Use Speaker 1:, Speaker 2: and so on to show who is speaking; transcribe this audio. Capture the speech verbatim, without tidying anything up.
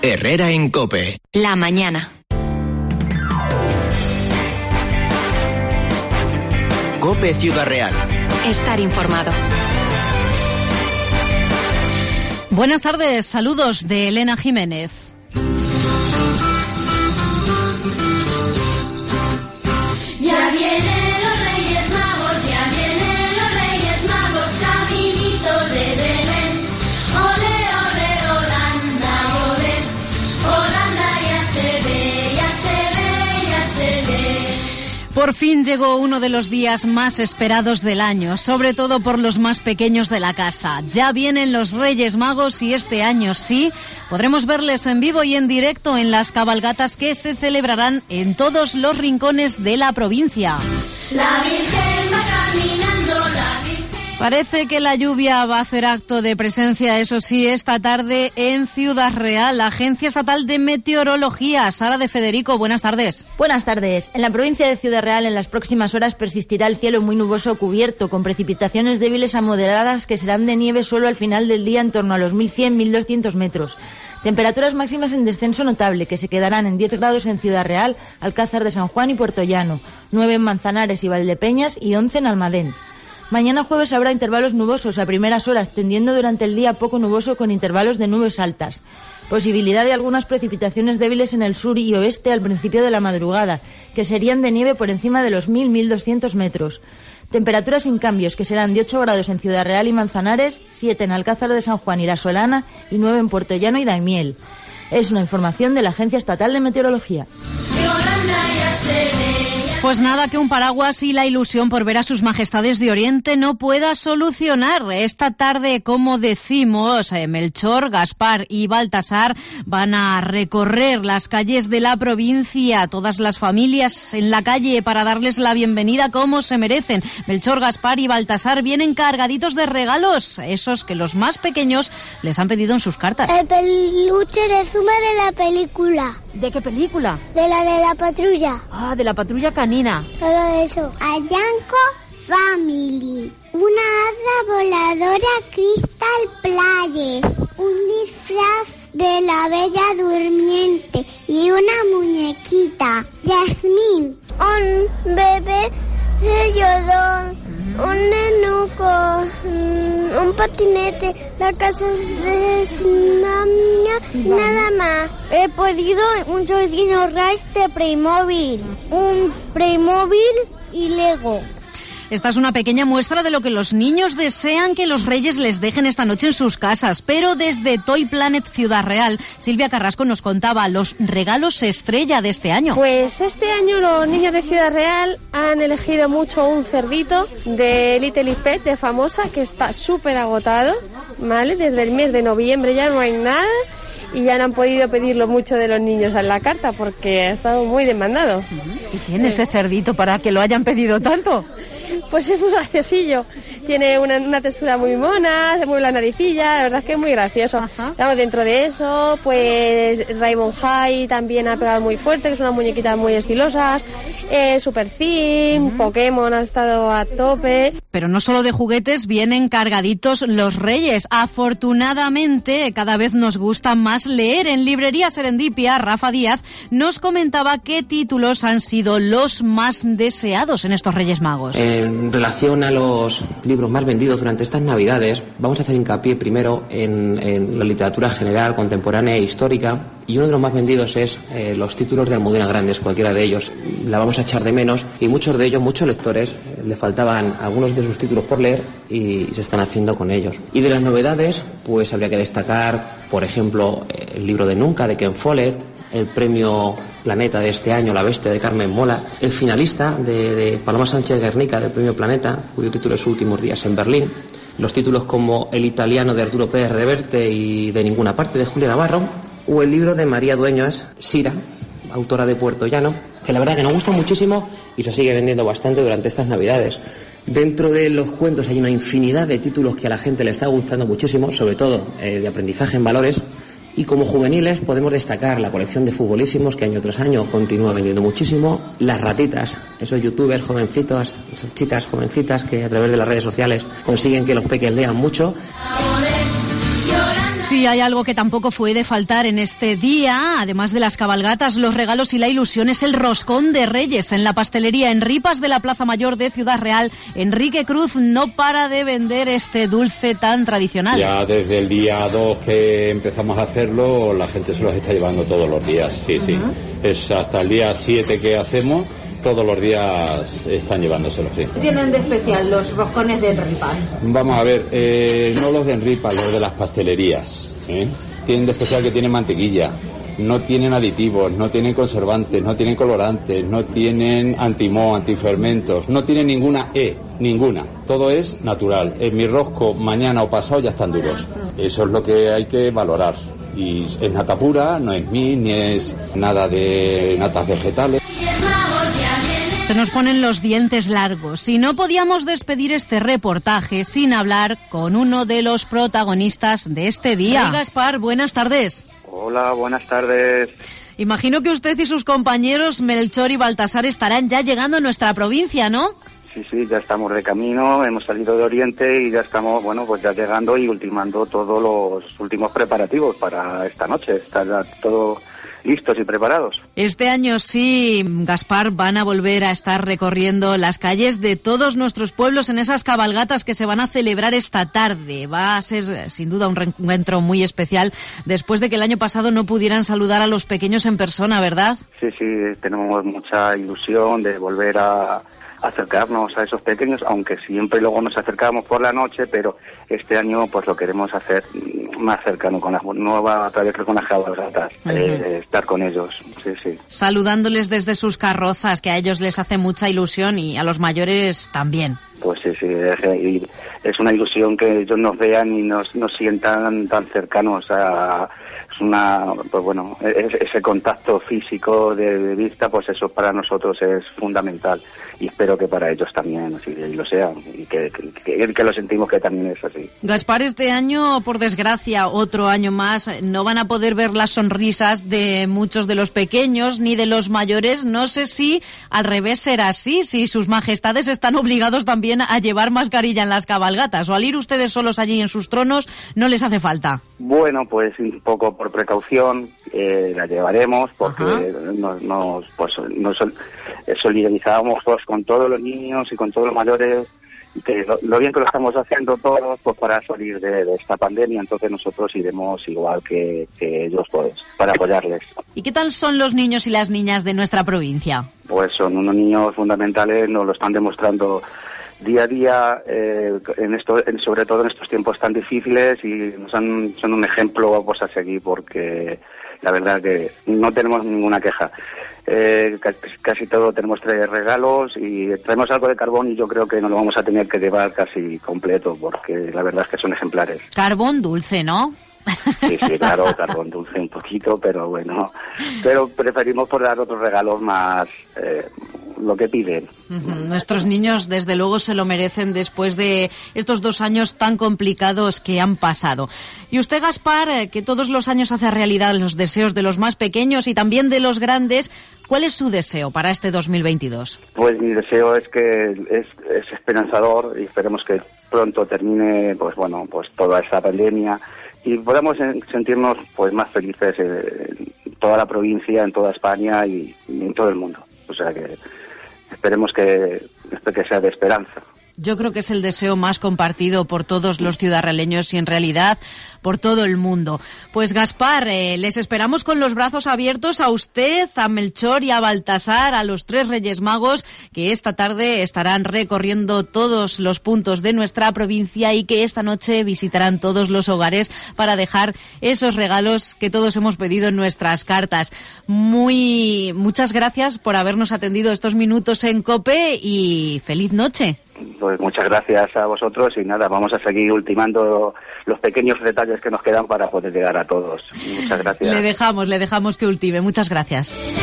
Speaker 1: Herrera en COPE.
Speaker 2: La mañana.
Speaker 1: COPE Ciudad Real.
Speaker 2: Estar informado.
Speaker 3: Buenas tardes, saludos de Elena Jiménez.
Speaker 4: Ya vienen los Reyes Magos, ya vienen los Reyes Magos, caminito de Belén. Ole, ole, Holanda, ole, Holanda ya se ve, ya se ve, ya se ve.
Speaker 3: Por fin llegó uno de los días más esperados del año, sobre todo por los más pequeños de la casa. Ya vienen los Reyes Magos y este año sí podremos verles en vivo y en directo en las cabalgatas que se celebrarán en todos los rincones de la provincia.
Speaker 4: La Virgen va caminando, la Virgen...
Speaker 3: Parece que la lluvia va a hacer acto de presencia, eso sí, esta tarde en Ciudad Real. La Agencia Estatal de Meteorología. Sara de Federico, buenas tardes.
Speaker 5: Buenas tardes. En la provincia de Ciudad Real en las próximas horas persistirá el cielo muy nuboso cubierto, con precipitaciones débiles a moderadas que serán de nieve solo al final del día en torno a los mil cien a mil doscientos metros. Temperaturas máximas en descenso notable, que se quedarán en diez grados en Ciudad Real, Alcázar de San Juan y Puerto Llano, nueve en Manzanares y Valdepeñas y once en Almadén. Mañana jueves habrá intervalos nubosos a primeras horas, tendiendo durante el día poco nuboso con intervalos de nubes altas. Posibilidad de algunas precipitaciones débiles en el sur y oeste al principio de la madrugada, que serían de nieve por encima de los mil a mil doscientos metros. Temperaturas sin cambios, que serán de ocho grados en Ciudad Real y Manzanares, siete en Alcázar de San Juan y La Solana y nueve en Puerto Llano y Daimiel. Es una información de la Agencia Estatal de Meteorología.
Speaker 3: Pues nada que un paraguas y la ilusión por ver a sus majestades de Oriente no pueda solucionar. Esta tarde, como decimos, Melchor, Gaspar y Baltasar van a recorrer las calles de la provincia, todas las familias en la calle para darles la bienvenida como se merecen. Melchor, Gaspar y Baltasar vienen cargaditos de regalos, esos que los más pequeños les han pedido en sus cartas.
Speaker 6: El peluche de Zuma de la película.
Speaker 3: ¿De qué película?
Speaker 6: De la de la patrulla.
Speaker 3: Ah, de la patrulla canina.
Speaker 6: Todo eso.
Speaker 7: Ayanco Family. Una hada voladora Crystal Playes. Un disfraz de la Bella Durmiente y una muñequita. Yasmín.
Speaker 6: Un bebé de Yodón. Un nenuco, un patinete, la casa de Sinamia y nada más. He pedido un Joy-Dino Rise de Playmobil, un Playmobil y Lego.
Speaker 3: Esta es una pequeña muestra de lo que los niños desean que los reyes les dejen esta noche en sus casas. Pero desde Toy Planet Ciudad Real, Silvia Carrasco nos contaba los regalos estrella de este año.
Speaker 8: Pues este año los niños de Ciudad Real han elegido mucho un cerdito de Little Pet, de Famosa, que está súper agotado, ¿vale? Desde el mes de noviembre ya no hay nada. Y ya no han podido pedirlo mucho de los niños en la carta porque ha estado muy demandado.
Speaker 3: ¿Y tiene ese cerdito para que lo hayan pedido tanto?
Speaker 8: Pues es muy graciosillo. Tiene una, una textura muy mona, se mueve la naricilla, la verdad es que es muy gracioso. Ajá. Claro, dentro de eso, pues Rainbow High también ha pegado muy fuerte, que es una muñequita muy estilosas. Eh, Super Theme, uh-huh. Pokémon ha estado a tope.
Speaker 3: Pero no solo de juguetes vienen cargaditos los reyes. Afortunadamente, cada vez nos gusta más leer. En Librería Serendipia, Rafa Díaz nos comentaba qué títulos han sido los más deseados en estos Reyes Magos.
Speaker 9: En relación a los libros más vendidos durante estas Navidades, vamos a hacer hincapié primero en, en la literatura general, contemporánea e histórica, y uno de los más vendidos es eh, los títulos de Almudena Grandes, cualquiera de ellos. La vamos a echar de menos y muchos de ellos, muchos lectores, eh, le faltaban algunos de sus títulos por leer y, y se están haciendo con ellos. Y de las novedades, pues habría que destacar, por ejemplo, el libro de Nunca, de Ken Follett, el premio Planeta de este año, La Bestia, de Carmen Mola, el finalista de, de Paloma Sánchez Guernica del premio Planeta, cuyo título es Últimos días en Berlín, los títulos como El italiano de Arturo Pérez Reverte y De ninguna parte de Julia Navarro, o el libro de María Dueñas, Sira, autora de Puerto Llano, que la verdad que nos gusta muchísimo y se sigue vendiendo bastante durante estas Navidades. Dentro de los cuentos hay una infinidad de títulos que a la gente le está gustando muchísimo, sobre todo eh, de aprendizaje en valores. Y como juveniles podemos destacar la colección de Futbolísimos, que año tras año continúa vendiendo muchísimo, Las Ratitas, esos youtubers jovencitos, esas chicas jovencitas que a través de las redes sociales consiguen que los peques lean mucho.
Speaker 3: Sí, hay algo que tampoco puede faltar en este día, además de las cabalgatas, los regalos y la ilusión, es el roscón de Reyes. En la pastelería en Ripas de la Plaza Mayor de Ciudad Real, Enrique Cruz no para de vender este dulce tan tradicional.
Speaker 10: Ya desde el día dos que empezamos a hacerlo, la gente se los está llevando todos los días, sí, uh-huh. sí. Es hasta el día siete que hacemos. Todos los días están llevándoselo, sí.
Speaker 5: ¿Qué tienen de especial los roscones de Enripas?
Speaker 10: Vamos a ver, eh, no los de Enripas, los de las pastelerías. ¿eh? Tienen de especial que tienen mantequilla, no tienen aditivos, no tienen conservantes, no tienen colorantes, no tienen antimoho, antifermentos, no tienen ninguna E, ninguna. Todo es natural. En mi rosco, mañana o pasado ya están duros. Eso es lo que hay que valorar. Y es nata pura, no es mil, ni es nada de natas vegetales.
Speaker 3: Se nos ponen los dientes largos y no podíamos despedir este reportaje sin hablar con uno de los protagonistas de este día. Rey Gaspar, buenas tardes.
Speaker 11: Hola, buenas tardes.
Speaker 3: Imagino que usted y sus compañeros Melchor y Baltasar estarán ya llegando a nuestra provincia, ¿no?
Speaker 11: Sí, sí, ya estamos de camino, hemos salido de Oriente y ya estamos, bueno, pues ya llegando y ultimando todos los últimos preparativos para esta noche. Está ya todo listos y preparados.
Speaker 3: Este año sí, Gaspar, van a volver a estar recorriendo las calles de todos nuestros pueblos en esas cabalgatas que se van a celebrar esta tarde. Va a ser sin duda un reencuentro muy especial después de que el año pasado no pudieran saludar a los pequeños en persona, ¿verdad?
Speaker 11: Sí, sí, tenemos mucha ilusión de volver a acercarnos a esos pequeños, aunque siempre luego nos acercamos por la noche, pero este año pues lo queremos hacer más cercano, con las nuevas, a través con las cabalgatas, uh-huh. eh, estar con ellos, sí, sí.
Speaker 3: Saludándoles desde sus carrozas, que a ellos les hace mucha ilusión y a los mayores también.
Speaker 11: Pues sí, sí, es, es una ilusión que ellos nos vean y nos, nos sientan tan cercanos a... Es una, pues bueno, ese contacto físico de, de vista, pues eso para nosotros es fundamental y espero que para ellos también así lo sea y que, que, que lo sentimos que también es así.
Speaker 3: Gaspar, este año, por desgracia, otro año más, no van a poder ver las sonrisas de muchos de los pequeños ni de los mayores. No sé si al revés será así, si sus majestades están obligados también a llevar mascarilla en las cabalgatas o al ir ustedes solos allí en sus tronos no les hace falta.
Speaker 11: Bueno, pues un poco por precaución eh, la llevaremos porque nos, nos, pues, nos solidarizamos pues, con todos los niños y con todos los mayores y que lo, lo bien que lo estamos haciendo todos pues para salir de, de esta pandemia, entonces nosotros iremos igual que, que ellos pues para apoyarles.
Speaker 3: ¿Y qué tal son los niños y las niñas de nuestra provincia?
Speaker 11: Pues son unos niños fundamentales, nos lo están demostrando día a día, eh, en esto, en, sobre todo en estos tiempos tan difíciles y nos han, son un ejemplo pues, a seguir porque la verdad que no tenemos ninguna queja. Eh, casi, casi todo tenemos tres regalos y traemos algo de carbón y yo creo que nos lo vamos a tener que llevar casi completo porque la verdad es que son ejemplares.
Speaker 3: Carbón dulce, ¿no?
Speaker 11: Sí, sí, claro, carbón dulce un poquito, pero bueno, pero preferimos por dar otros regalos más, eh, lo que piden.
Speaker 3: Uh-huh. Nuestros niños desde luego se lo merecen después de estos dos años tan complicados que han pasado. Y usted, Gaspar, que todos los años hace realidad los deseos de los más pequeños y también de los grandes, ¿cuál es su deseo para este dos mil veintidós?
Speaker 11: Pues mi deseo es que es, es esperanzador y esperemos que pronto termine, pues bueno, pues toda esta pandemia y podamos sentirnos pues más felices en toda la provincia, en toda España y, y en todo el mundo. O sea que esperemos que, que sea de esperanza.
Speaker 3: Yo creo que es el deseo más compartido por todos los ciudadraleños y en realidad por todo el mundo. Pues Gaspar, eh, les esperamos con los brazos abiertos a usted, a Melchor y a Baltasar, a los tres Reyes Magos que esta tarde estarán recorriendo todos los puntos de nuestra provincia y que esta noche visitarán todos los hogares para dejar esos regalos que todos hemos pedido en nuestras cartas. Muy, muchas gracias por habernos atendido estos minutos en COPE y feliz noche.
Speaker 11: Pues muchas gracias a vosotros y nada, vamos a seguir ultimando los pequeños detalles que nos quedan para poder llegar a todos. Muchas gracias.
Speaker 3: Le dejamos, le dejamos que ultime. Muchas gracias.